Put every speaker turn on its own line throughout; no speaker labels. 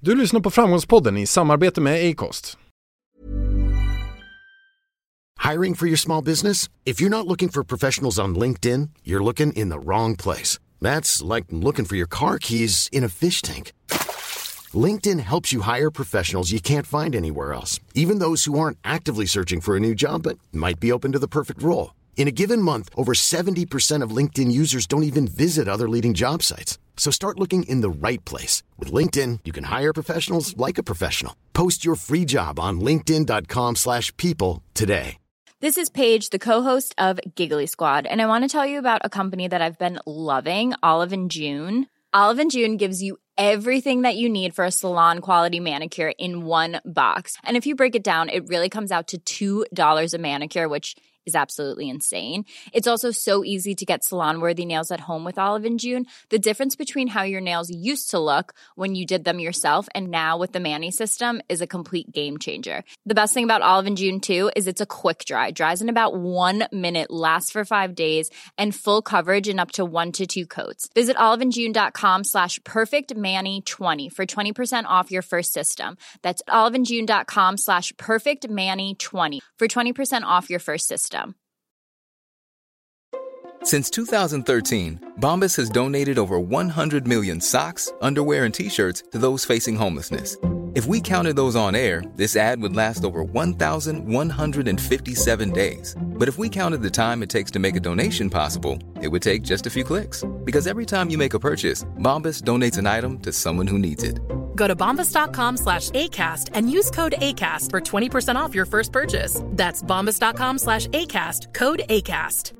Du lyssnar på Framgångspodden i samarbete med Acast.
Hiring for your small business? If you're not looking for professionals on LinkedIn, you're looking in the wrong place. That's like looking for your car keys in a fish tank. LinkedIn helps you hire professionals you can't find anywhere else, even those who aren't actively searching for a new job but might be open to the perfect role. In a given month, over 70% of LinkedIn users don't even visit other leading job sites. So start looking in the right place. With LinkedIn, you can hire professionals like a professional. Post your free job on linkedin.com/people today.
This is Paige, the co-host of Giggly Squad, and I want to tell you about a company that I've been loving, Olive & June. Olive & June gives you everything that you need for a salon-quality manicure in one box. And if you break it down, it really comes out to $2 a manicure, which is absolutely insane. It's also so easy to get salon-worthy nails at home with Olive & June. The difference between how your nails used to look when you did them yourself and now with the Mani system is a complete game changer. The best thing about Olive & June, too, is it's a quick dry. Dries in about 1 minute, lasts for 5 days, and full coverage in up to 1 to 2 coats. Visit oliveandjune.com/perfectmani20 for 20% off your first system. That's oliveandjune.com/perfectmani20 for 20% off your first system.
Since 2013, Bombas has donated over 100 million socks, underwear, and T-shirts to those facing homelessness. If we counted those on air, this ad would last over 1,157 days. But if we counted the time it takes to make a donation possible, it would take just a few clicks. Because every time you make a purchase, Bombas donates an item to someone who needs it.
Go to bombas.com/ACAST and use code ACAST for 20% off your first purchase. That's bombas.com/ACAST, code ACAST.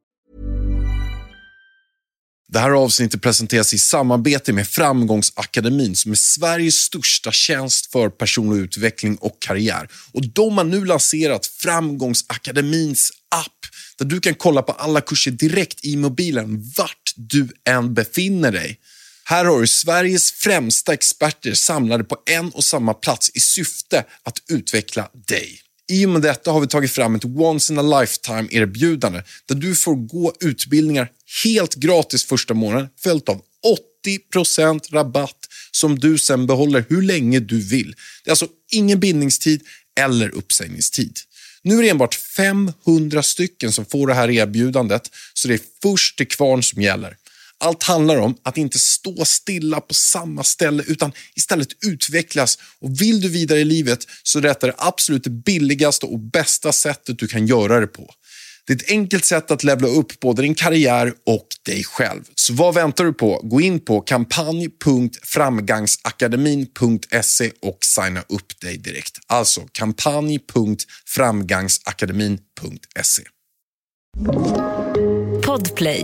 Det här avsnittet presenteras i samarbete med Framgångsakademin som är Sveriges största tjänst för personlig utveckling och karriär. Och de har nu lanserat Framgångsakademins app där du kan kolla på alla kurser direkt i mobilen vart du än befinner dig. Här har du Sveriges främsta experter samlade på en och samma plats i syfte att utveckla dig. I och med detta har vi tagit fram ett once in a lifetime erbjudande där du får gå utbildningar helt gratis första månaden följt av 80% rabatt som du sen behåller hur länge du vill. Det är alltså ingen bindningstid eller uppsägningstid. Nu är det enbart 500 stycken som får det här erbjudandet så det är först till kvarn som gäller. Allt handlar om att inte stå stilla på samma ställe utan istället utvecklas. Och vill du vidare i livet så är det det absolut billigaste och bästa sättet du kan göra det på. Det är ett enkelt sätt att levla upp både din karriär och dig själv. Så vad väntar du på? Gå in på kampanj.framgangsakademin.se och signa upp dig direkt. Alltså kampanj.framgangsakademin.se.
Podplay.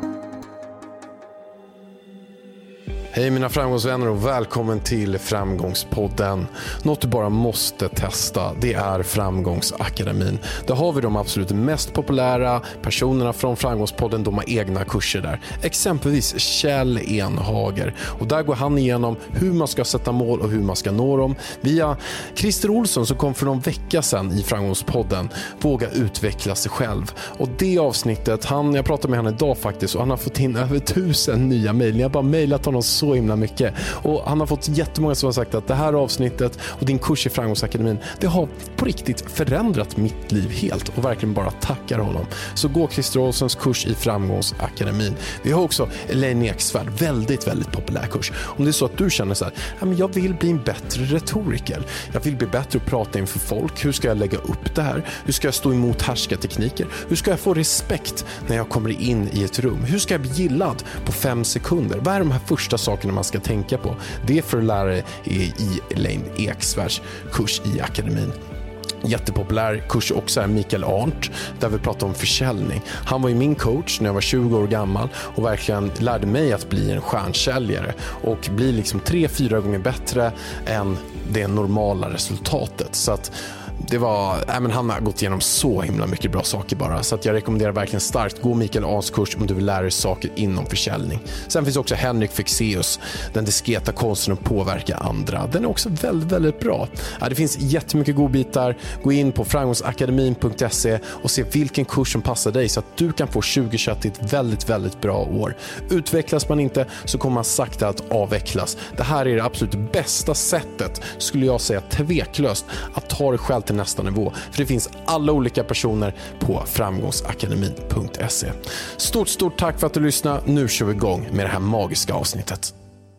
Hej mina framgångsvänner och välkommen till Framgångspodden. Något du bara måste testa, det är Framgångsakademin. Där har vi de absolut mest populära personerna från Framgångspodden. De har egna kurser där. Exempelvis Kjell Enhager. Och där går han igenom hur man ska sätta mål och hur man ska nå dem. Via Christer Olsson som kom för någon vecka sedan i Framgångspodden. Våga utveckla sig själv. Och det avsnittet, jag pratade med honom idag faktiskt och han har fått in över 1000 nya mejl. Jag har bara mejlat honom så himla mycket. Och han har fått jättemånga som har sagt att det här avsnittet och din kurs i Framgångsakademin, det har på riktigt förändrat mitt liv helt och verkligen bara tackar honom. Så gå Christer Olssons kurs i Framgångsakademin. Vi har också Elaine Eksvärd, väldigt, väldigt populär kurs. Om det är så att du känner så här, jag vill bli en bättre retoriker. Jag vill bli bättre att prata inför folk. Hur ska jag lägga upp det här? Hur ska jag stå emot härskartekniker? Hur ska jag få respekt när jag kommer in i ett rum? Hur ska jag bli gillad på 5 sekunder? Vad är de här första sakerna man ska tänka på? Det är för att lära dig i Elaine Eksvärds kurs i akademin. Jättepopulär kurs också är Mikael Arndt där vi pratar om försäljning. Han var ju min coach när jag var 20 år gammal och verkligen lärde mig att bli en stjärnsäljare och bli liksom 3-4 gånger bättre än det normala resultatet. Så att han har gått igenom så himla mycket bra saker bara. Så att jag rekommenderar verkligen starkt. Gå Mikael Ahns kurs om du vill lära dig saker inom försäljning. Sen finns också Henrik Fexeus, den diskreta konsten att påverka andra. Den är också väldigt, väldigt bra. Det finns jättemycket godbitar. Gå in på framgångsakademin.se och se vilken kurs som passar dig så att du kan få 2021 till ett väldigt, väldigt bra år. Utvecklas man inte så kommer man sakta att avvecklas. Det här är det absolut bästa sättet, skulle jag säga tveklöst, att ta dig själv till nästa nivå. För det finns alla olika personer på framgångsakademin.se. Stort tack för att du lyssnade. Nu kör vi igång med det här magiska avsnittet.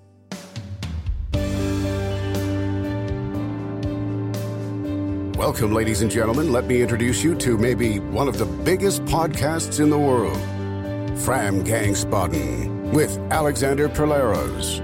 Welcome, ladies and gentlemen. Let me introduce you to maybe one of the biggest podcasts in the world, Framgångsbotten, with Alexander Perleros.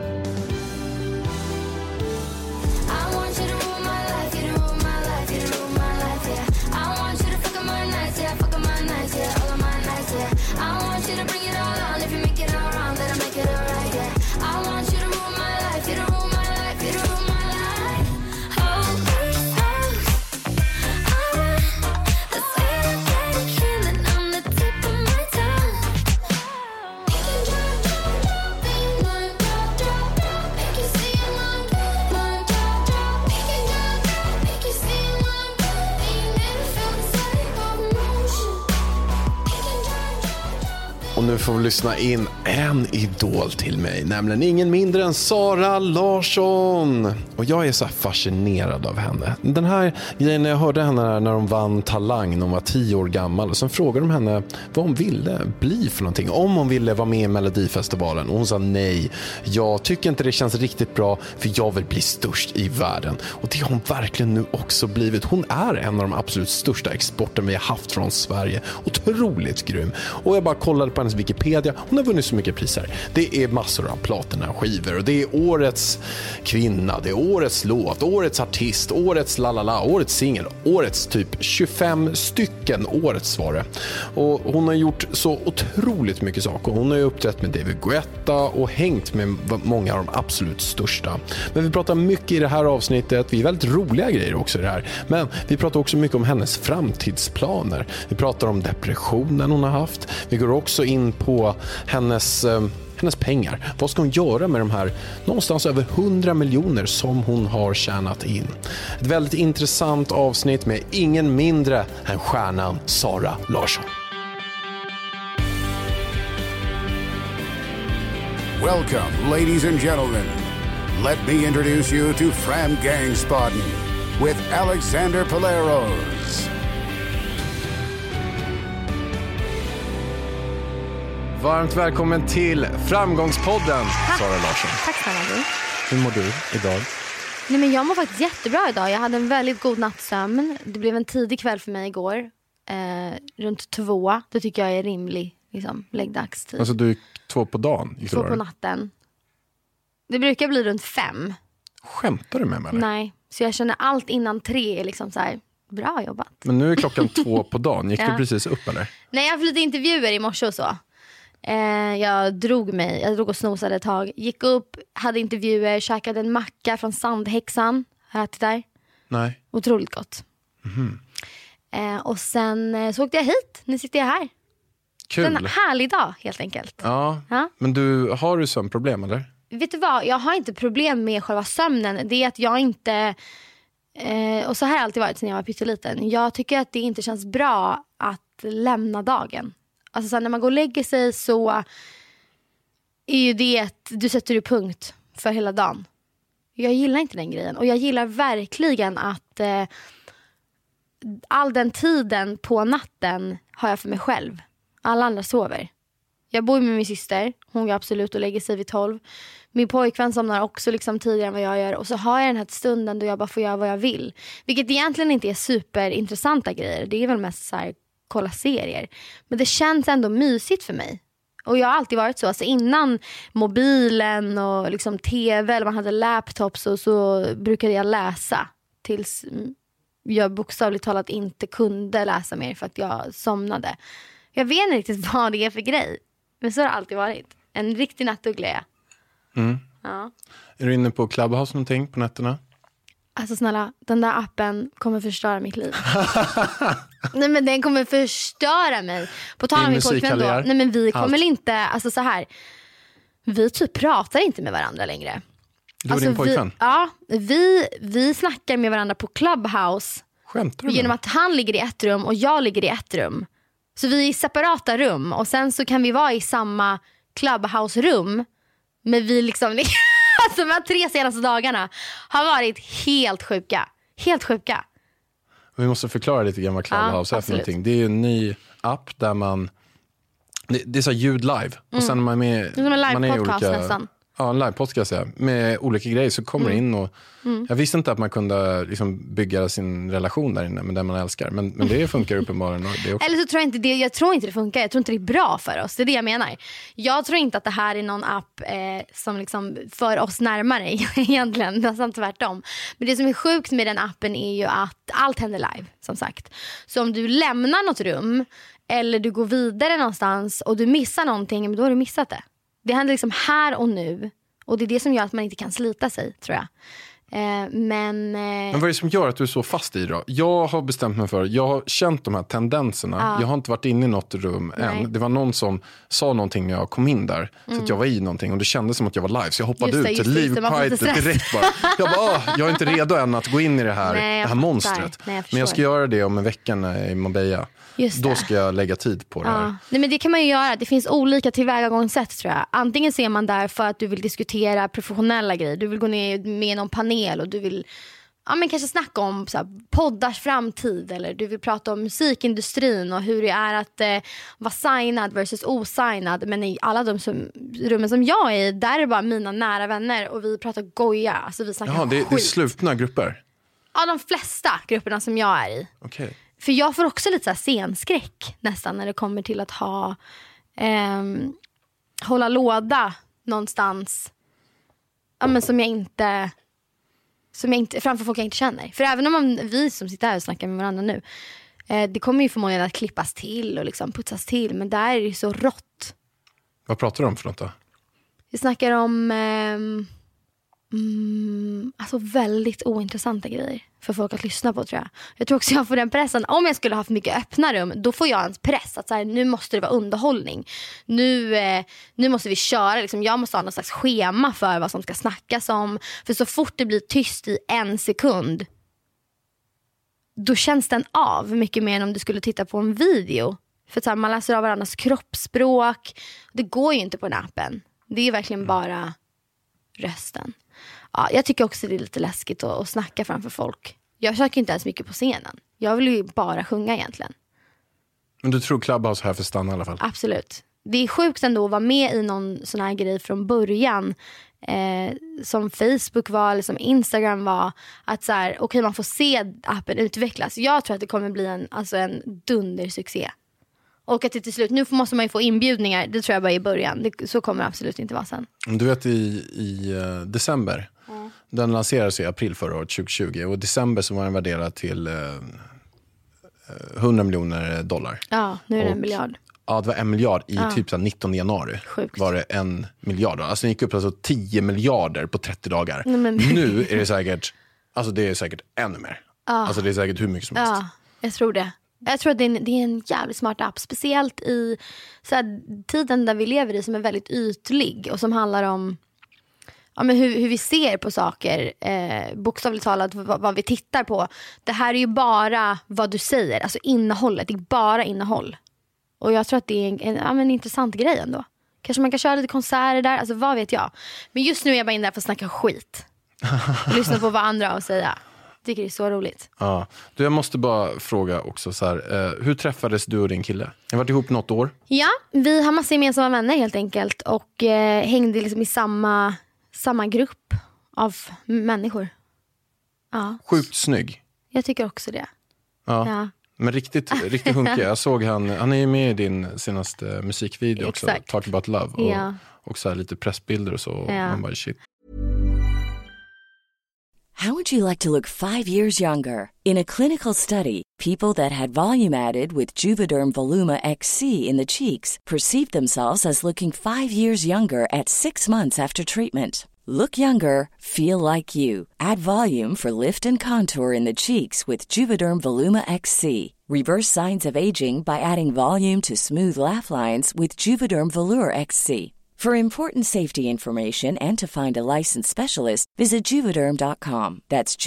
Och nu får vi lyssna in en idol till mig, nämligen ingen mindre än Sara Larsson. Och jag är så fascinerad av henne. Den här grejen, när jag hörde henne när hon vann Talang när hon var 10 år gammal, och sen frågade de henne vad hon ville bli för någonting. Om hon ville vara med i Melodifestivalen. Och hon sa nej, jag tycker inte det känns riktigt bra, för jag vill bli störst i världen. Och det har hon verkligen nu också blivit. Hon är en av de absolut största exporten vi har haft från Sverige. Otroligt grym. Och jag bara kollade på hennes Wikipedia. Hon har vunnit så mycket priser. Det är massor av platina skivor, och det är årets kvinna, det är årets låt, årets artist, årets lalala, årets singel, årets typ 25 stycken årets var det. Och hon har gjort så otroligt mycket saker. Hon har ju uppträtt med David Guetta och hängt med många av de absolut största. Men vi pratar mycket i det här avsnittet. Vi är väldigt roliga grejer också i det här. Men vi pratar också mycket om hennes framtidsplaner. Vi pratar om depressionen hon har haft. Vi går också in på hennes pengar. Vad ska hon göra med de här någonstans över 100 miljoner som hon har tjänat in? Ett väldigt intressant avsnitt med ingen mindre än stjärnan Sara Larsson.
Welcome, ladies and gentlemen. Let me introduce you to Framgångsbotten with Alexander Perleros.
Varmt välkommen till Framgångspodden, Sara Larsson.
Tack snälla du.
Hur mår du idag?
Nej, men jag mår faktiskt jättebra idag. Jag hade en väldigt god nattsömn. Det blev en tidig kväll för mig igår. Runt 2. Det tycker jag är rimlig läggdagstid.
Alltså du är 2 på dagen?
2 på natten. Det brukar bli runt 5.
Skämtar du med mig? Eller?
Nej, så jag känner allt innan 3 är liksom så här, bra jobbat.
Men nu är klockan 2 på dagen. Gick du precis upp eller? Nej,
jag har haft lite intervjuer i morse och så. Jag drog och snosade ett tag. Gick upp, hade intervjuer, käkade en macka från Sandhäxan. Har jag ätit där?
Nej.
Otroligt gott. Och sen så åkte jag hit. Nu sitter jag här.
Kul.
En härlig dag helt enkelt.
Ja. Men har du sömnproblem eller?
Vet du vad, jag har inte problem med själva sömnen. Det är att jag inte, och så här har det alltid varit sedan jag var pytteliten. Jag tycker att det inte känns bra att lämna dagen. Alltså så när man går och lägger sig så är ju det att du sätter punkt för hela dagen. Jag gillar inte den grejen. Och jag gillar verkligen att all den tiden på natten har jag för mig själv. Alla andra sover. Jag bor med min syster. Hon går absolut och lägger sig vid 12. Min pojkvän somnar också tidigare än vad jag gör. Och så har jag den här stunden då jag bara får göra vad jag vill. Vilket egentligen inte är superintressanta grejer. Det är väl mest så här, kolla serier. Men det känns ändå mysigt för mig. Och jag har alltid varit så. Alltså innan mobilen och tv eller man hade laptops så brukade jag läsa. Tills jag bokstavligt talat inte kunde läsa mer för att jag somnade. Jag vet inte riktigt vad det är för grej. Men så har det alltid varit. En riktig nattuggla.
Ja. Är du inne på Clubhouse någonting på nätterna?
Alltså snälla, den där appen kommer förstöra mitt liv. Nej men den kommer förstöra mig. På tal om min pojkvän då. Nej men vi kommer inte, alltså så här. Vi typ pratar inte med varandra längre.
Du och din pojkvän?
Vi snackar med varandra på Clubhouse.
Skämtar du?
Genom att han ligger i ett rum och jag ligger i ett rum. Så vi är i separata rum. Och sen så kan vi vara i samma Clubhouse-rum. Men vi liksom alltså de här 3 senaste dagarna har varit helt sjuka. Helt sjuka.
Vi måste förklara lite grann vad Clubhouse är för någonting. Det är ju en ny app där man... Det är så ljud live. Och sen man är
som en live-podcast nästan.
Ja, en live-podcast med olika grejer så kommer in och... Jag visste inte att man kunde liksom bygga sin relation där inne med den man älskar. Men det funkar uppenbarligen. Det också.
Eller så tror jag inte det. Jag tror inte det funkar. Jag tror inte det är bra för oss. Det är det jag menar. Jag tror inte att det här är någon app som liksom för oss närmare egentligen. Nästan tvärtom. Men det som är sjukt med den appen är ju att allt händer live, som sagt. Så om du lämnar något rum eller du går vidare någonstans och du missar någonting, då har du missat det. Det händer liksom här och nu. Och det är det som gör att man inte kan slita sig, tror jag. Men
vad är det som gör att du är så fast i det då? Jag har bestämt mig för, jag har känt de här tendenserna. Jag har inte varit inne i något rum än. Det var någon som sa någonting när jag kom in där. Så att jag var i någonting och det kändes som att jag var live. Så jag hoppade ut till livpajtet direkt bara. Jag bara, jag är inte redo än att gå in i det här monstret.
Nej,
men jag ska göra det om en vecka i Marbella. Då ska jag lägga tid på det här.
Nej, men det kan man ju göra. Det finns olika tillvägagångssätt, tror jag. Antingen ser man där för att du vill diskutera professionella grejer. Du vill gå ner med i någon panel och du vill men kanske snacka om så här, poddars framtid. Eller du vill prata om musikindustrin och hur det är att vara signad versus osignad. Men i alla de rummen som jag är i, där är det bara mina nära vänner och vi pratar goja. Alltså vi snackar skit.
Det är slutna grupper?
Ja, de flesta grupperna som jag är i.
Okej.
För jag får också lite så här scenskräck nästan när det kommer till att hålla låda någonstans men som jag inte framför folk jag inte känner. För även om vi som sitter här och snackar med varandra nu, det kommer ju förmodligen att klippas till och liksom putsas till, men där är det ju så rått.
Vad pratar du om för något då?
Vi snackar om alltså väldigt ointressanta grejer för folk att lyssna på, tror jag. Jag tror också jag får den pressen. Om jag skulle ha för mycket öppna rum, då får jag en press att så här, nu måste det vara underhållning. Nu måste vi köra. Liksom, jag måste ha någon slags schema för vad som ska snackas om. För så fort det blir tyst i 1 sekund, då känns den av mycket mer än om du skulle titta på en video. För så här, man läser av varandras kroppsspråk. Det går ju inte på den appen. Det är verkligen bara rösten. Ja, jag tycker också det är lite läskigt att snacka framför folk. Jag försöker inte ens mycket på scenen. Jag vill ju bara sjunga egentligen.
Men du tror Clubhouse här för stanna i alla fall?
Absolut. Det är sjukt ändå att vara med i någon sån här grej från början. Som Facebook var eller som Instagram var. Att så här, okej, man får se appen utvecklas. Jag tror att det kommer bli en dundersuccé. Och att det till slut, nu måste man ju få inbjudningar. Det tror jag bara i början. Så kommer det absolut inte vara sen.
Du vet i december. Den lanserades i april förra året, 2020. Och i december så var den värderad till $100 miljoner.
Ja, nu är det 1 miljard.
Ja, det var 1 miljard i typ så 19 januari.
Sjukt.
Var det 1 miljard. Alltså den gick upp alltså 10 miljarder på 30 dagar.
Men...
Nu är det säkert, alltså det är säkert ännu mer. Alltså det är säkert hur mycket som helst.
Ja, jag tror det. Jag tror att det är en jävligt smart app. Speciellt i så här, tiden där vi lever i, som är väldigt ytlig. Och som handlar om men hur vi ser på saker. Bokstavligt talat vad vi tittar på. Det här är ju bara vad du säger. Alltså innehållet. Det är bara innehåll. Och jag tror att det är en intressant grej ändå. Kanske man kan köra lite konserter där. Alltså vad vet jag. Men just nu är jag bara in där för att snacka skit. Och lyssna på vad andra har att säga. Jag tycker det är så roligt.
Ja. Du, jag måste bara fråga också så här, hur träffades du och din kille? Ni har varit ihop något år?
Ja, vi har massa gemensamma vänner helt enkelt. Och hängde liksom i samma grupp av människor. Ja.
Sjukt snygg.
Jag tycker också det.
Ja. Men riktigt hunkig. Jag såg han är ju med i din senaste musikvideo också. Talk about love. Och så här lite pressbilder och så. Och man bara shit.
How would you like to look 5 years younger? In a clinical study, people that had volume added with Juvederm Voluma XC in the cheeks perceived themselves as looking 5 years younger at 6 months after treatment. Look younger, feel like you. Add volume for lift and contour in the cheeks with Juvederm Voluma XC. Reverse signs of aging by adding volume to smooth laugh lines with Juvederm Volure XC. For important safety information and to find a licensed specialist, visit Juvederm.com. That's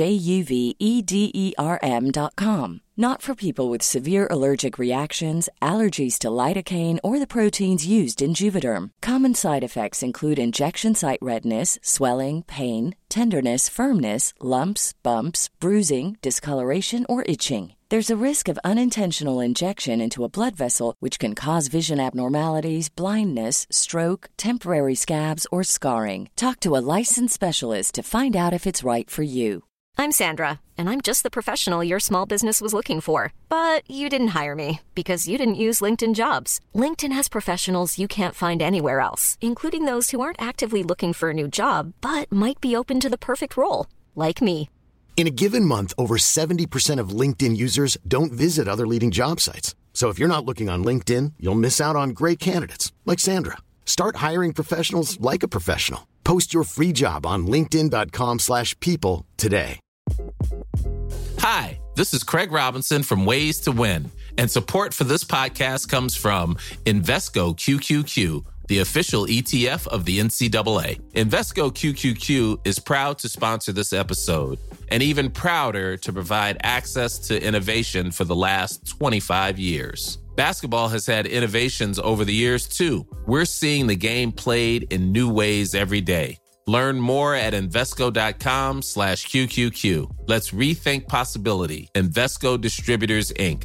JUVEDERM.com. Not for people with severe allergic reactions, allergies to lidocaine, or the proteins used in Juvederm. Common side effects include injection site redness, swelling, pain, tenderness, firmness, lumps, bumps, bruising, discoloration, or itching. There's a risk of unintentional injection into a blood vessel, which can cause vision abnormalities, blindness, stroke, temporary scabs, or scarring. Talk to a licensed specialist to find out if it's right for you.
I'm Sandra, and I'm just the professional your small business was looking for. But you didn't hire me because you didn't use LinkedIn Jobs. LinkedIn has professionals you can't find anywhere else, including those who aren't actively looking for a new job, but might be open to the perfect role, like me.
In a given month, over 70% of LinkedIn users don't visit other leading job sites. So if you're not looking on LinkedIn, you'll miss out on great candidates like Sandra. Start hiring professionals like a professional. Post your free job on linkedin.com/people today.
Hi, this is Craig Robinson from Ways to Win, and support for this podcast comes from Invesco QQQ, the official ETF of the NCAA. Invesco QQQ is proud to sponsor this episode, and even prouder to provide access to innovation for the last 25 years. Basketball has had innovations over the years, too. We're seeing the game played in new ways every day. Learn more at Invesco.com/QQQ. Let's rethink possibility. Invesco Distributors, Inc.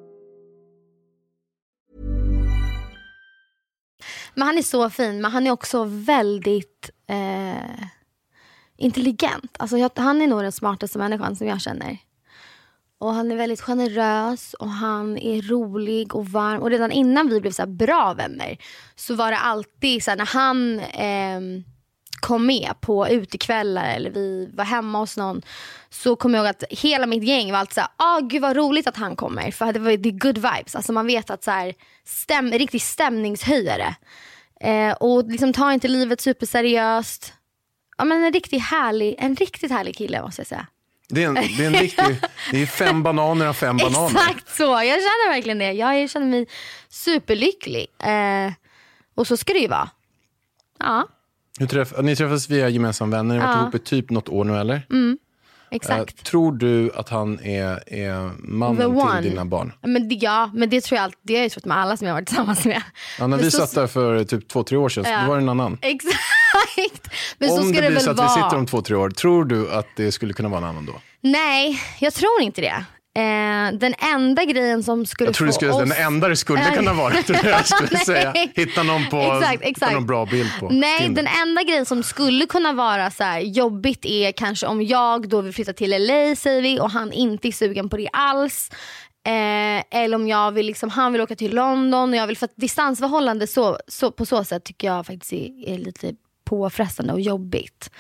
Men han är så fin, men han är också väldigt intelligent. Alltså han är nog den smartaste människan som jag känner. Och han är väldigt generös och han är rolig och varm. Och redan innan vi blev så här bra vänner så var det alltid så här, när han kom med på utekvällar eller vi var hemma hos någon, så kom jag ihåg att hela mitt gäng var alltid så här, gud vad roligt att han kommer, för det var the good vibes. Alltså man vet att så här, riktigt stämningshöjare. Och liksom ta inte livet superseriöst. Ja, men en riktigt härlig kille, måste jag säga.
Det är en riktig, det är 5 bananer av 5 bananer.
Exakt så, jag känner verkligen det. Jag känner mig superlycklig. Och så ska det ju vara. Ja.
Ni träffas via gemensamma vänner. Ni har varit ihop i typ något år nu, eller?
Mm, exakt.
Tror du att han är mannen till dina barn?
Men det tror jag alltid. Det har jag trott med alla som jag har varit tillsammans med.
Ja, när vi satt där för typ 2-3 år sedan, så var det en annan.
Exakt. Men
om
så ska
det blir
väl
så att vi sitter om 2-3 år, tror du att det skulle kunna vara en annan då?
Nej, jag tror inte det. Den enda grejen som skulle få oss...
Den enda det skulle kunna vara, jag skulle säga. Hitta någon på
exakt.
någon bra bild på.
Nej,
Tinder.
den enda grejen som skulle kunna vara så här jobbigt är kanske om jag då vill flytta till LA, säger vi, och han inte är sugen på det alls. Eller om jag vill han vill åka till London och jag vill, för att distansförhållande så på så sätt tycker jag faktiskt är lite påfrestande och jobbigt.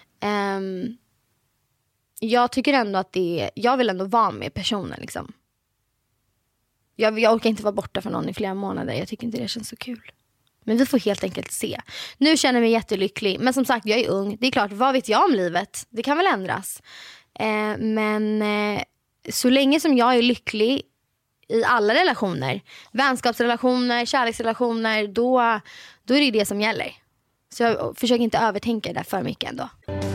Jag tycker ändå att jag vill ändå vara med personen liksom. Jag orkar inte vara borta från någon i flera månader. Jag tycker inte det känns så kul. Men vi får helt enkelt se. Nu känner jag mig jättelycklig. Men som sagt, jag är ung. Det är klart, vad vet jag om livet? Det kan väl ändras. Men så länge som jag är lycklig i alla relationer, vänskapsrelationer, kärleksrelationer, då är det som gäller. Så jag försöker inte övertänka det där för mycket ändå.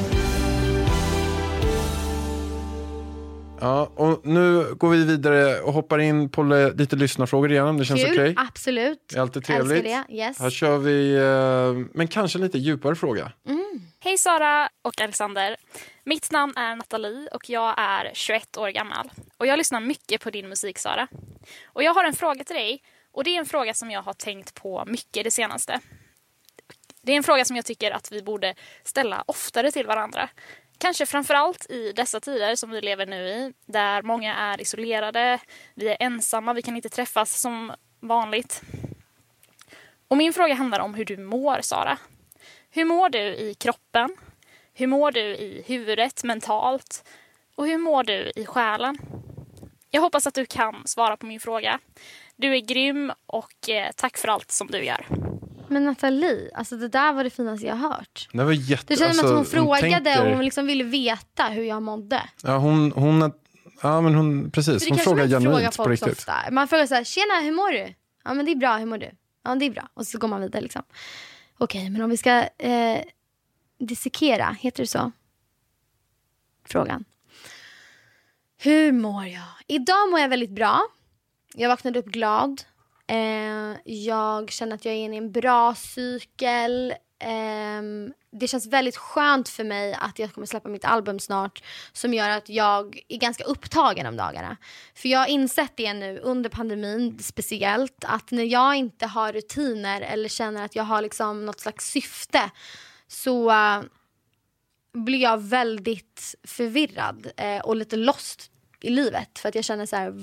Ja, och nu går vi vidare och hoppar in på lite lyssnarfrågor igen, om det känns okej.
Absolut.
Det är alltid trevligt.
Det. Yes.
Här kör vi, men kanske lite djupare fråga.
Hej Sara och Alexander. Mitt namn är Nathalie och jag är 21 år gammal. Och jag lyssnar mycket på din musik, Sara. Och jag har en fråga till dig. Och det är en fråga som jag har tänkt på mycket det senaste. Det är en fråga som jag tycker att vi borde ställa oftare till varandra. Kanske framförallt i dessa tider som vi lever nu i, där många är isolerade, vi är ensamma, vi kan inte träffas som vanligt. Och min fråga handlar om hur du mår, Sara. Hur mår du i kroppen? Hur mår du i huvudet, mentalt? Och hur mår du i själen? Jag hoppas att du kan svara på min fråga. Du är grym och tack för allt som du gör.
Men Nathalie, alltså det där var det finaste jag har hört.
Det var jätte...
Det kändes som att hon frågade och hon
tänker...
liksom ville veta hur jag mådde.
Ja, hon precis. Hon frågar genuint på riktigt.
Ofta. Man frågar så här, tjena, hur mår du? Ja, men det är bra, hur mår du? Ja, det är bra. Och så går man vidare liksom. Okej, men om vi ska dissekera, heter det så? Frågan. Hur mår jag? Idag mår jag väldigt bra. Jag vaknade upp glad. Jag känner att jag är inne i en bra cykel. Det känns väldigt skönt för mig att jag kommer släppa mitt album snart, som gör att jag är ganska upptagen om dagarna. För jag har insett det nu under pandemin speciellt, att när jag inte har rutiner eller känner att jag har liksom något slags syfte, så blir jag väldigt förvirrad och lite lost i livet. För att jag känner så här,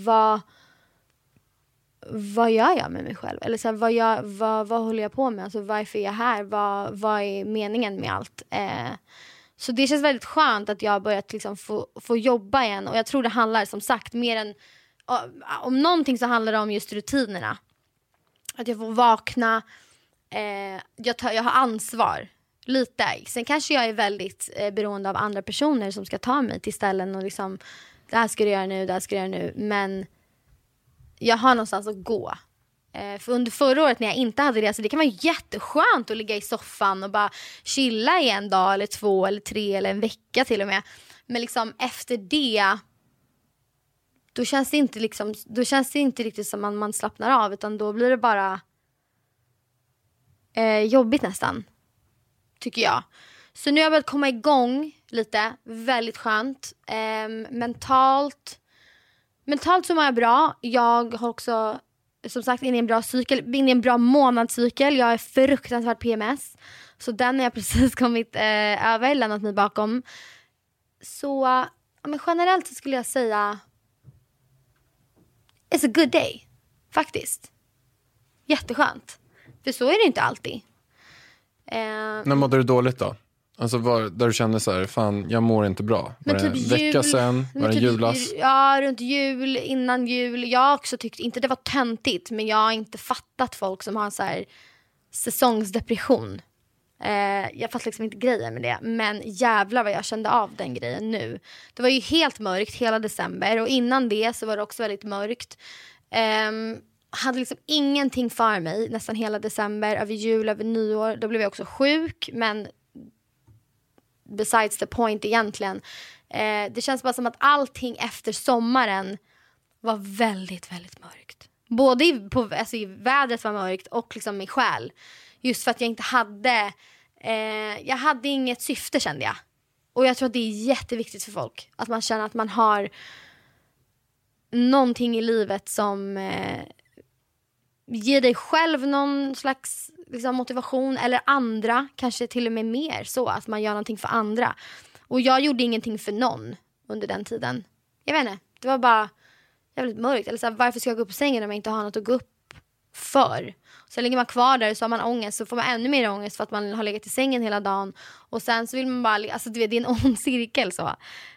vad gör jag med mig själv? Eller så här, vad håller jag på med? Alltså, varför är jag här? Vad är meningen med allt? Så det känns väldigt skönt att jag har börjat liksom få jobba igen. Och jag tror det handlar, som sagt, mer än om någonting, så handlar det om just rutinerna. Att jag får vakna. Jag har ansvar. Lite. Sen kanske jag är väldigt beroende av andra personer som ska ta mig till ställen och liksom, det här ska du göra nu, det här ska du göra nu. Men jag har någonstans att gå. För under förra året när jag inte hade det, så det kan vara jätteskönt att ligga i soffan och bara chilla i en dag eller 2 eller 3 eller en vecka till och med. Men liksom efter det, då känns det inte riktigt som man slappnar av, utan då blir det bara jobbigt nästan, tycker jag. Så nu har jag börjat komma igång lite, väldigt skönt. Mentalt så mår jag bra. Jag har också, som sagt, inne i en bra cykel, inne i en bra månadscykel. Jag är fruktansvärt PMS. Så den har jag precis kommit över, lämnat mig bakom. Så men generellt så skulle jag säga it's a good day. Faktiskt. Jätteskönt. För så är det inte alltid.
När mådde du dåligt då? Alltså där du kände så här, fan, jag mår inte bra. Var det
typ
vecka sen? Var det
typ
julas?
Ja, runt jul, innan jul. Jag också tyckte inte det var töntigt, men jag har inte fattat folk som har så här säsongsdepression. Jag fattar liksom inte grejer med det. Men jävlar vad jag kände av den grejen nu. Det var ju helt mörkt hela december. Och innan det så var det också väldigt mörkt. Hade liksom ingenting för mig nästan hela december. Över jul, över nyår. Då blev jag också sjuk, men besides the point egentligen. Det känns bara som att allting efter sommaren var väldigt, väldigt mörkt. Både i vädret var mörkt och liksom min själ. Just för att jag inte hade jag hade inget syfte, kände jag. Och jag tror att det är jätteviktigt för folk. Att man känner att man har någonting i livet som ger dig själv någon slags liksom motivation, eller andra, kanske till och med mer så att man gör någonting för andra. Och jag gjorde ingenting för någon under den tiden. Jag vet inte, det var bara jävligt mörkt. Eller så här, varför ska jag gå upp på sängen om jag inte har något att gå upp för? Så ligger man kvar där, så har man ångest, så får man ännu mer ångest för att man har legat i sängen hela dagen. Och sen så vill man bara, alltså det är en ond cirkel så.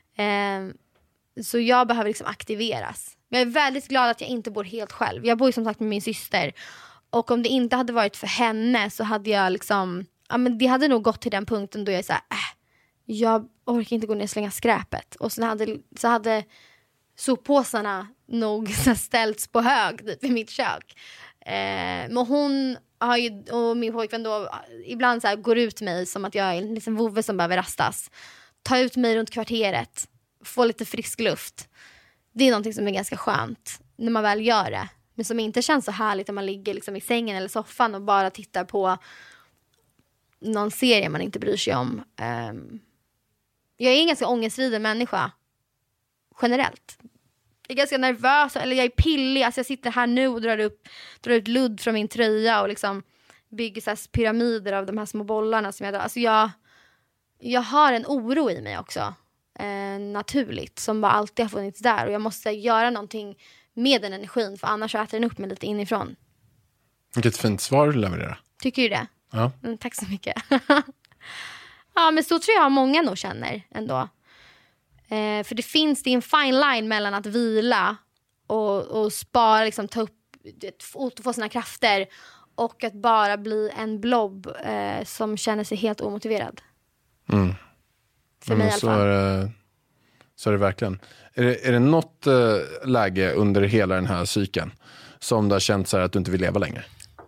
Så jag behöver liksom aktiveras. Jag är väldigt glad att jag inte bor helt själv. Jag bor ju som sagt med min syster. Och om det inte hade varit för henne, så hade jag liksom, ja, men det hade nog gått till den punkten då jag är så här, jag orkar inte gå ner och slänga skräpet. Och så hade soppåsarna nog ställts på hög typ, i mitt kök. Men hon har ju, och min pojkvän då, ibland så här går ut mig som att jag är en liksom vovve som behöver rastas. Ta ut mig runt kvarteret, få lite frisk luft. Det är någonting som är ganska skönt när man väl gör det. Men som inte känns så härligt när man ligger liksom i sängen eller soffan och bara tittar på någon serie man inte bryr sig om. Jag är en ganska ångestriden människa. Generellt. Jag är ganska nervös, eller jag är pillig. Alltså jag sitter här nu och drar ut ludd från min tröja och liksom bygger så här pyramider av de här små bollarna som alltså jag har en oro i mig också. Naturligt, som bara alltid har funnits där. Och jag måste göra någonting med den energin, för annars äter den upp mig lite inifrån.
Vilket fint svar du levererar.
Tycker du det?
Ja.
Tack så mycket. Ja, men så tror jag många nog känner ändå. För det är en fine line mellan att vila och spara, liksom ta upp, få sina krafter, och att bara bli en blob som känner sig helt omotiverad. För mig i alla fall.
Så är det verkligen. Är det något läge under hela den här cykeln som du har känt så här att du inte vill leva längre?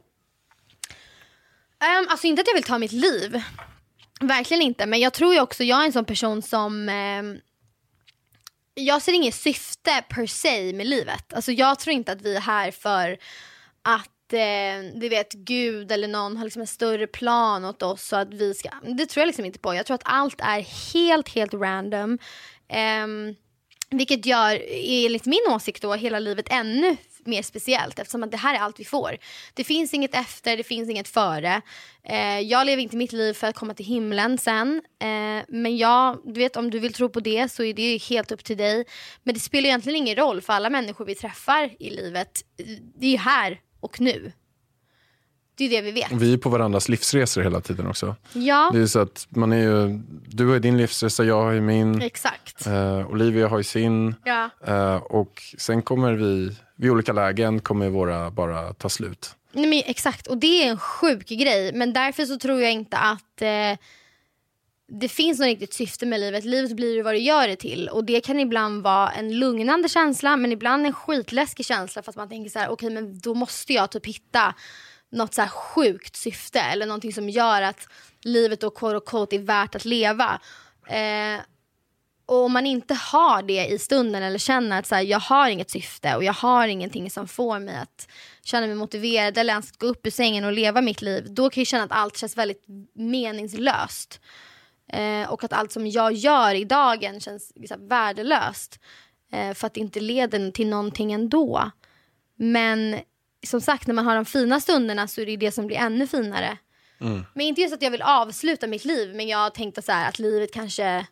Alltså inte att jag vill ta mitt liv. Verkligen inte. Men jag tror ju också, jag är en sån person som... jag ser inget syfte per se med livet. Alltså jag tror inte att vi är här för att du vet, Gud eller någon har liksom en större plan åt oss så att vi ska... Det tror jag liksom inte på. Jag tror att allt är helt random. Vilket gör, enligt min åsikt då, hela livet ännu mer speciellt. Eftersom att det här är allt vi får. Det finns inget efter, det finns inget före. Jag lever inte mitt liv för att komma till himlen sen. Men du vet, om du vill tro på det så är det ju helt upp till dig. Men det spelar egentligen ingen roll för alla människor vi träffar i livet. Det är ju här och nu. Det är det vi vet.
Vi är på varandras livsresor hela tiden också.
Ja.
Det är så att du har din livsresa, jag har ju min.
Exakt.
Olivia har ju sin.
Ja.
Och sen kommer vid olika lägen kommer våra bara ta slut.
Nej, men exakt, och det är en sjuk grej. Men därför så tror jag inte att det finns något riktigt syfte med livet. Livet blir ju vad det gör det till. Och det kan ibland vara en lugnande känsla, men ibland en skitläskig känsla. För att man tänker så här, okej, men då måste jag typ hitta något så här sjukt syfte. Eller någonting som gör att livet då quote är värt att leva. Och om man inte har det i stunden eller känner att så här, jag har inget syfte och jag har ingenting som får mig att känna mig motiverad eller ens gå upp ur sängen och leva mitt liv, då kan jag känna att allt känns väldigt meningslöst. Och att allt som jag gör i dagen känns liksom värdelöst. För att det inte leder till någonting ändå. Men som sagt, när man har de fina stunderna så är det det som blir ännu finare. Men inte just att jag vill avsluta mitt liv, men jag tänkte så här att livet kanske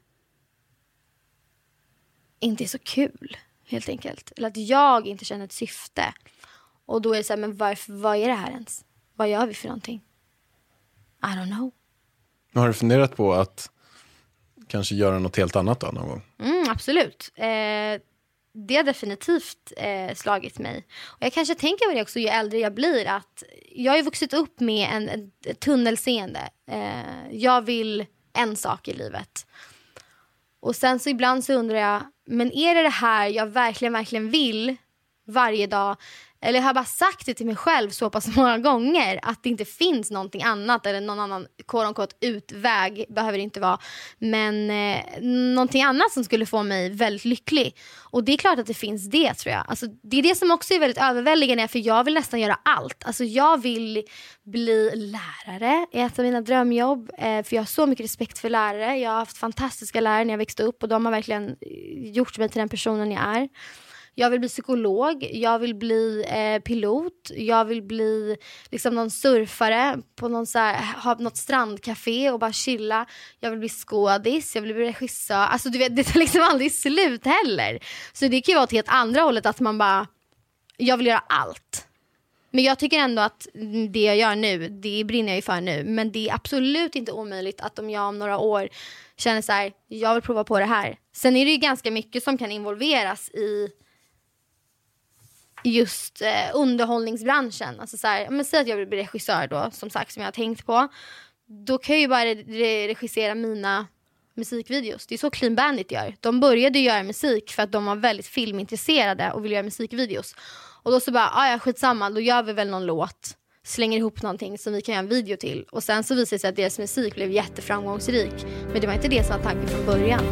inte är så kul, helt enkelt. Eller att jag inte känner ett syfte. Och då är det så här, men vad är det här ens? Vad gör vi för någonting? I don't know.
Har du funderat på att kanske göra något helt annat då någon gång?
Absolut. Det har definitivt slagit mig. Och jag kanske tänker på det också ju äldre jag blir. Att jag har ju vuxit upp med ett tunnelseende. Jag vill en sak i livet. Och sen så ibland så undrar jag, men är det här jag verkligen vill varje dag? Eller har jag bara sagt det till mig själv så pass många gånger att det inte finns någonting annat eller någon annan quote-unquote utväg, behöver det inte vara. Men någonting annat som skulle få mig väldigt lycklig. Och det är klart att det finns det, tror jag. Alltså, det är det som också är väldigt överväldigande, för jag vill nästan göra allt. Alltså, jag vill bli lärare, ett av mina drömjobb. För jag har så mycket respekt för lärare. Jag har haft fantastiska lärare när jag växte upp och de har verkligen gjort mig till den personen jag är. Jag vill bli psykolog, jag vill bli pilot, jag vill bli liksom någon surfare på någon så här, ha något strandcafé och bara chilla. Jag vill bli skådis, jag vill bli regissör. Alltså du vet, det tar liksom aldrig slut heller. Så det kan ju vara till ett andra hållet att man bara, jag vill göra allt. Men jag tycker ändå att det jag gör nu, det brinner jag ju för nu. Men det är absolut inte omöjligt att om jag om några år känner så här, jag vill prova på det här. Sen är det ju ganska mycket som kan involveras i just underhållningsbranschen. Alltså så här, men säg att jag vill bli regissör då, som sagt, som jag har tänkt på. Då kan jag ju bara regissera mina musikvideos. Det är så Clean Bandit gör. De började göra musik för att de var väldigt filmintresserade och ville göra musikvideos. Och då så bara, ja skitsamma, då gör vi väl någon låt. Slänger ihop någonting som vi kan göra en video till. Och sen så visade det sig att deras musik blev jätteframgångsrik. Men det var inte det som var tanken från början.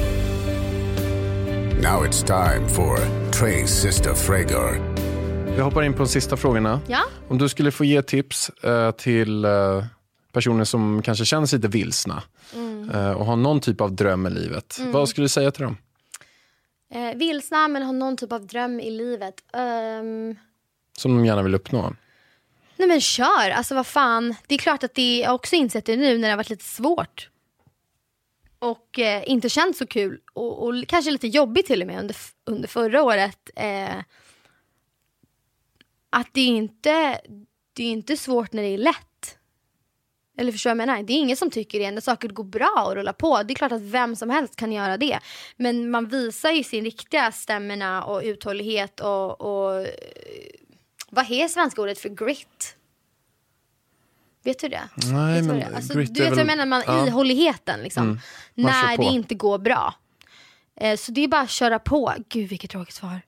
Now it's time for Trey's sister Frager.
Vi hoppar in på de sista frågorna.
Ja.
Om du skulle få ge tips till personer som kanske känner sig lite vilsna och har någon typ av dröm i livet. Vad skulle du säga till dem?
Vilsna men har någon typ av dröm i livet.
Som de gärna vill uppnå.
Nej men kör, alltså vad fan. Det är klart att det är också insett det nu när det har varit lite svårt. Och inte känt så kul. Och kanske lite jobbigt till och med under förra året. Att det är inte svårt när det är lätt. Eller förstår jag menar? Det är ingen som tycker det. När saker går bra och rulla på. Det är klart att vem som helst kan göra det. Men man visar ju sin riktiga stämmorna och uthållighet och vad är svenska ordet för grit? Vet du det?
Nej, men
alltså,
grit
du vet
väl...
vad jag menar, ihålligheten liksom. När det inte går bra. Så det är bara att köra på. Gud, vilket tråkigt svar.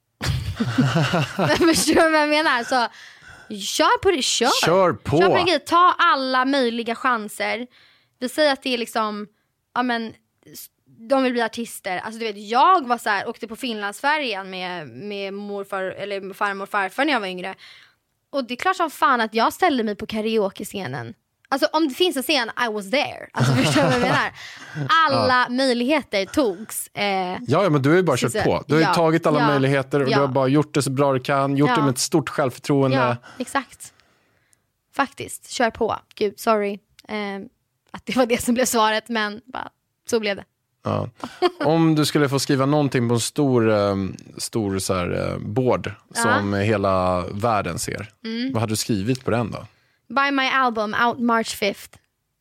Men förstår du vad jag menar? Så kör på det, kör på det, grej. Ta alla möjliga chanser. Vi säger att det är liksom, ja men de vill bli artister. Alltså du vet, jag var så här, åkte på Finlandsfärjan med morfar eller farmor och farfar när jag var yngre. Och det är klart som fan att jag ställde mig på karaoke-scenen. Alltså om det finns en scen, I was there. Alltså förstår du vad jag menar? Alla möjligheter togs.
Ja, men du har ju bara kört på. Du har ju tagit alla möjligheter och du har bara gjort det så bra du kan. Gjort det med ett stort självförtroende.
Ja, exakt. Faktiskt, kör på. Gud, sorry. Att det var det som blev svaret, men bara, så blev det.
Ja. Om du skulle få skriva någonting på en stor så här, board som hela världen ser. Vad hade du skrivit på den då?
Buy my album out March 5th.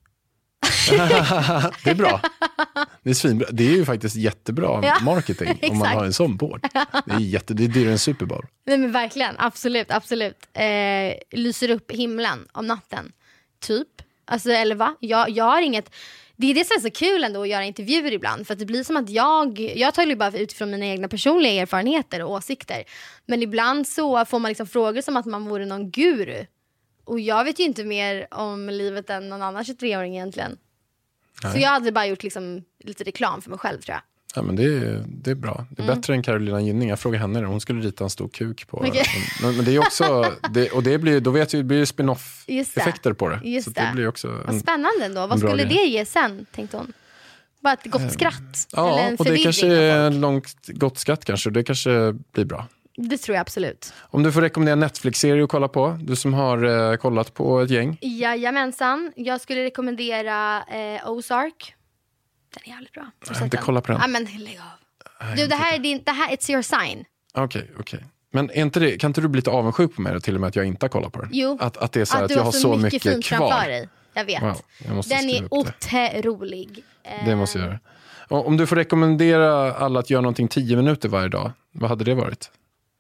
Det är bra. Det är svinbra. Det är ju faktiskt jättebra marketing om man har en sån board. Det är en Super Bowl.
Nej men verkligen, absolut. Lyser upp himlen om natten. Typ. Alltså, eller va? Jag har inget... Det är det som är så kul ändå att göra intervjuer ibland. För att det blir som att jag tar ju bara utifrån mina egna personliga erfarenheter och åsikter. Men ibland så får man liksom frågor som att man vore någon guru. Och jag vet ju inte mer om livet än någon annan 23-åring egentligen. Nej. Så jag hade bara gjort liksom lite reklam för mig själv, tror jag.
Ja, men det är bra. Det är bättre än Carolina Gynning. Jag frågade henne, hon skulle rita en stor kuk på. Okay. Men det är också, då vet ju, det blir spin-off-effekter på det.
Just
så det blir också
vad spännande ändå. Vad skulle det ge sen, tänkte hon? Bara ett gott skratt?
Ja,
eller en
och det kanske är ett långt gott skratt kanske. Det kanske blir bra.
Det tror jag absolut.
Om du får rekommendera Netflix-serie att kolla på. Du som har kollat på ett gäng.
Jajamensan. Jag skulle rekommendera Ozark. Den är jävligt bra.
Jag har inte kollat på den.
Ja, men lägg av. Du, det här it's your sign.
Okej. Men är inte det, kan inte du bli lite avundsjuk på mig och till och med att jag inte har kollat på den?
Jo.
Att det är så att jag har så mycket
fint
kvar.
Framför dig. Jag vet.
Wow,
den är otrolig.
Det måste jag göra. Om du får rekommendera alla att göra någonting 10 minuter varje dag, vad hade det varit?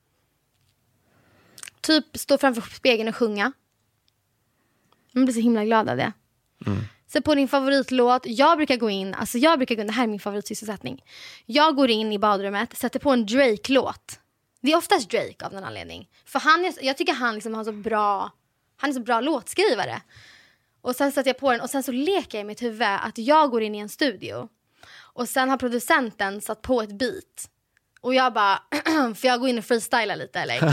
Typ stå framför spegeln och sjunga. Man blir så himla glad av det. Se på din favoritlåt. Jag brukar gå in, det här är min favoritsysselsättning. Jag går in i badrummet, sätter på en Drake-låt. Det är oftast Drake av någon anledning. För jag tycker han liksom han är så bra låtskrivare. Och sen sätter jag på den och sen så leker jag i mitt huvud att jag går in i en studio. Och sen har producenten satt på ett beat. Och jag bara, för jag går in och freestylar lite eller?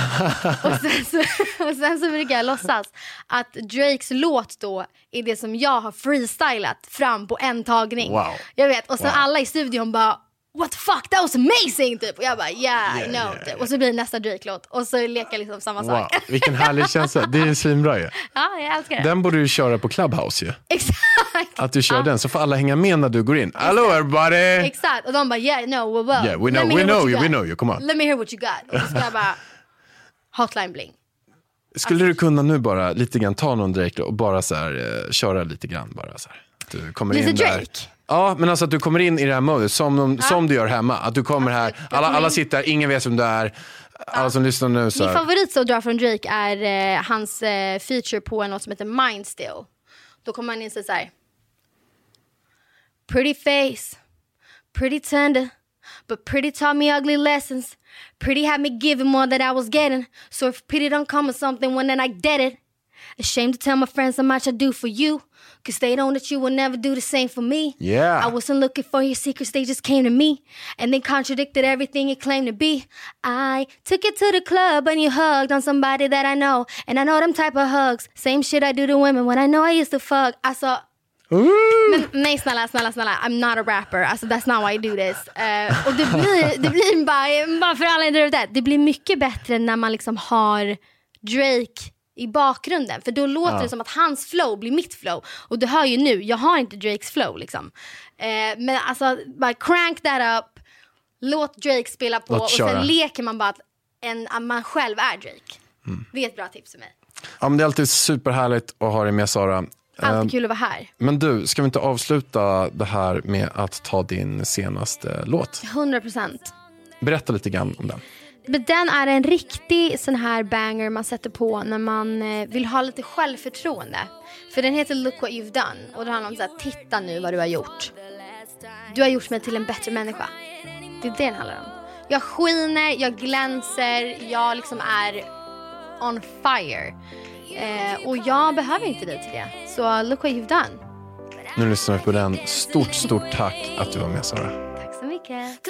och sen så brukar jag låtsas att Drakes låt då är det som jag har freestylat fram på en tagning.
Wow.
Jag vet, och så alla i studion bara, what the fuck, that was amazing typ. Och jag bara, yeah, I know typ. Och så blir det nästa Drake-låt. Och så leker jag liksom samma sak.
Vilken härlig känsla, det är svinbra ju.
Ja, jag älskar det.
Den borde du köra på Clubhouse ju.
Exakt.
Att du kör den, så får alla hänga med när du går in. Hello everybody!
Exakt, och de bara, yeah, no, well.
Yeah, we know you, come on.
Let me hear what you got. Och så ska jag bara, hotline bling.
Skulle du kunna nu bara lite grann ta någon Drake och bara så här, köra lite grann bara så här. Du kommer in
lite
där.
Drake?
Ja, men alltså att du kommer in i det här modet som du gör hemma. Att du kommer här, alla sitter, ingen vet vem du är. Alla som lyssnar nu så här.
Min favorit så drar från Drake är hans feature på en låt som heter Mind Still. Då kommer han in så här. Pretty face, pretty tender, but pretty taught me ugly lessons. Pretty had me giving more than I was getting. So if pity don't come with something when then I did it. Ashamed to tell my friends how much I do for you. Cause they know that you will never do the same for me.
Yeah.
I wasn't looking for your secrets, they just came to me. And then contradicted everything you claimed to be. I took you to the club and you hugged on somebody that I know. And I know them type of hugs. Same shit I do to women when I know I used to fuck. Alltså, men nej snälla, I'm not a rapper. Alltså that's not why I do this. Och det blir bara för alla där. Det blir mycket bättre när man liksom har Drake i bakgrunden. För då låter det som att hans flow blir mitt flow. Och du hör ju nu, jag har inte Drakes flow liksom. Men alltså, bara crank that up. Låt Drake spela på. Och sen leker man bara att man själv är Drake. Det är ett bra tips för mig.
Ja, men det är alltid superhärligt att ha dig med, Sara.
Alltid kul att vara här.
Men du, ska vi inte avsluta det här med att ta din senaste låt?
100%.
Berätta lite grann om den.
Men den är en riktig sån här banger man sätter på när man vill ha lite självförtroende. För den heter Look What You've Done. Och det handlar om så här, titta nu vad du har gjort. Du har gjort mig till en bättre människa. Det är det den handlar om. Jag skiner, jag glänser, jag liksom är on fire. Och jag behöver inte dig till det. Så look what you've done.
Nu lyssnar vi på den. Stort tack att du var med, Sara.
Tack så mycket.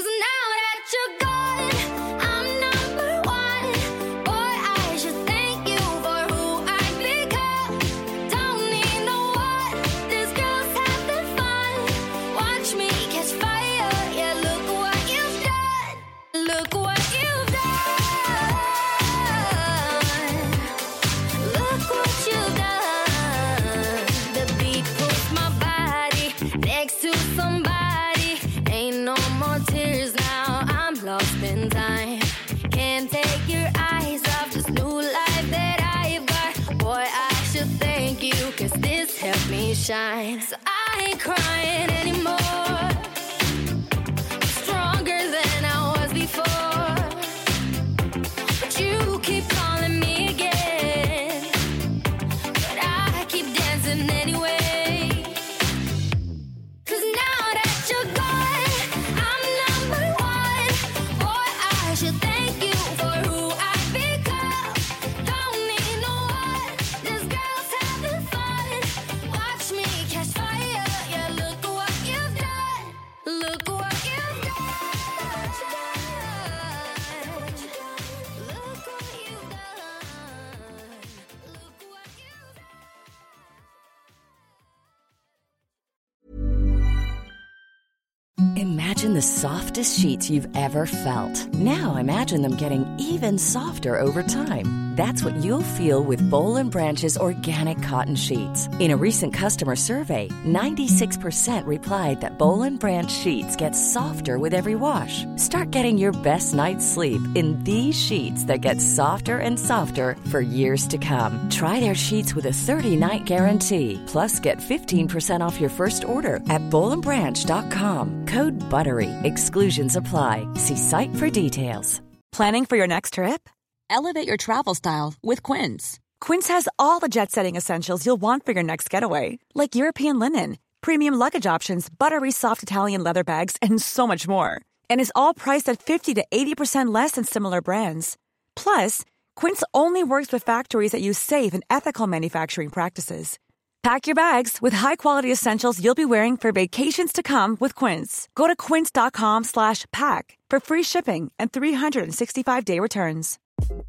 Shine. So I ain't crying anymore. I'm stronger than I was before. But you keep calling me again. But I keep dancing anyway. 'Cause now that you're gone, I'm number one. Boy, I should thank you for who I've become. Don't need no one. This girl's having fun. Watch me catch fire. Yeah, look what you've done. Look what you've done. Look what you've done. Look what you've done.
Imagine the softest sheets you've ever felt. Now imagine them getting even softer over time. That's what you'll feel with Boll & Branch's organic cotton sheets. In a recent customer survey, 96% replied that Boll & Branch sheets get softer with every wash. Start getting your best night's sleep in these sheets that get softer and softer for years to come. Try their sheets with a 30-night guarantee. Plus, get 15% off your first order at BollandBranch.com. Code BUTTERY. Exclusions apply. See site for details.
Planning for your next trip? Elevate your travel style with Quince. Quince has all the jet-setting essentials you'll want for your next getaway, like European linen, premium luggage options, buttery soft Italian leather bags, and so much more. And is all priced at 50 to 80% less than similar brands. Plus, Quince only works with factories that use safe and ethical manufacturing practices. Pack your bags with high-quality essentials you'll be wearing for vacations to come with Quince. Go to quince.com/pack for free shipping and 365-day returns.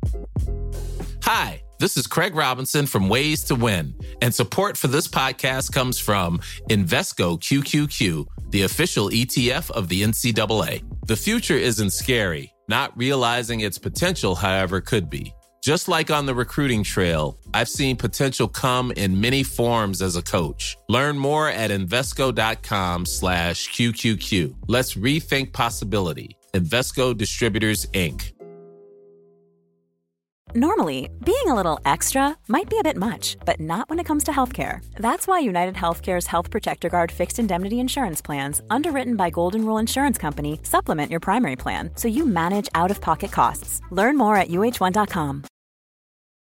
Hi, this is Craig Robinson from Ways to Win, and support for this podcast comes from Invesco QQQ, the official ETF of the NCAA. The future isn't scary. Not realizing its potential, however, could be. Just like on the recruiting trail, I've seen potential come in many forms as a coach. Learn more at Invesco.com/QQQ. Let's rethink possibility. Invesco Distributors, Inc.
Normally, being a little extra might be a bit much, but not when it comes to healthcare. That's why United Healthcare's Health Protector Guard fixed indemnity insurance plans, underwritten by Golden Rule Insurance Company, supplement your primary plan so you manage out-of-pocket costs. Learn more at UH1.com.